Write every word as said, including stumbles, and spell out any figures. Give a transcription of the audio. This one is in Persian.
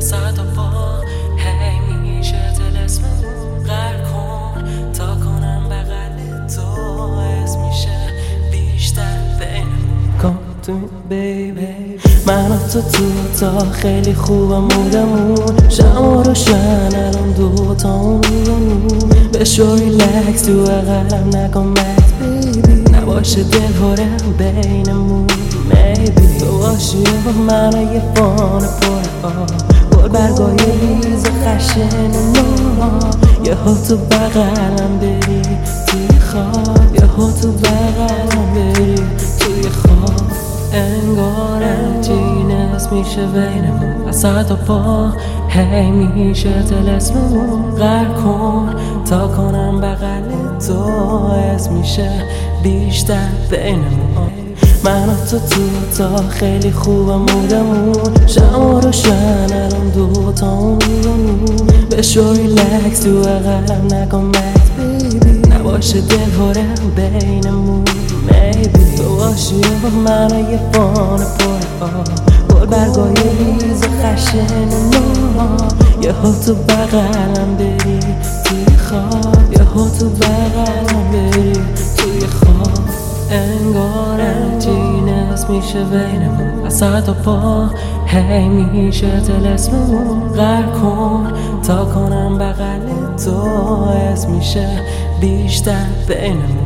وسط پا هی میشه طلسممون غرق کن تا کنم بغل تو حس میشه بیشتر بینمون. Come to me baby من و تو تو تا خیلی خوبه مودمون شما روشن الان دو تا اون بشو ریلکس تو اقلم نکن مکس بیبی نباشه دل هرم بینمون میبی تو باشی با من یه فان پر آب گل برگای ریز خشن نورا یه ها تو بغلم بری توی خواب یه ها تو بغلم بری توی خواب انگار جینس میشه بینمون وسط پا هی میشه طلسممون غرق کن تا کنم بغل تو حس میشه بیشتر بینمون. من و تو تو تا خیلی خوبه مودمون شما روشن الان دو تا اون بشو ریلکس تو اقلم نکن مکس بیبی نباشه دل هرم بینمون میبی تو باشی با من یه فان پر آب گل برگای ریز خشن نورا یه ها تو بغلم بری توی خواب یه ها تو بغلم بری توی خواب انگار جینس میشه بینمون وسط پا هی میشه طلسممون غرق کن تا کنم بغل تو حس میشه بیشتر بینمون.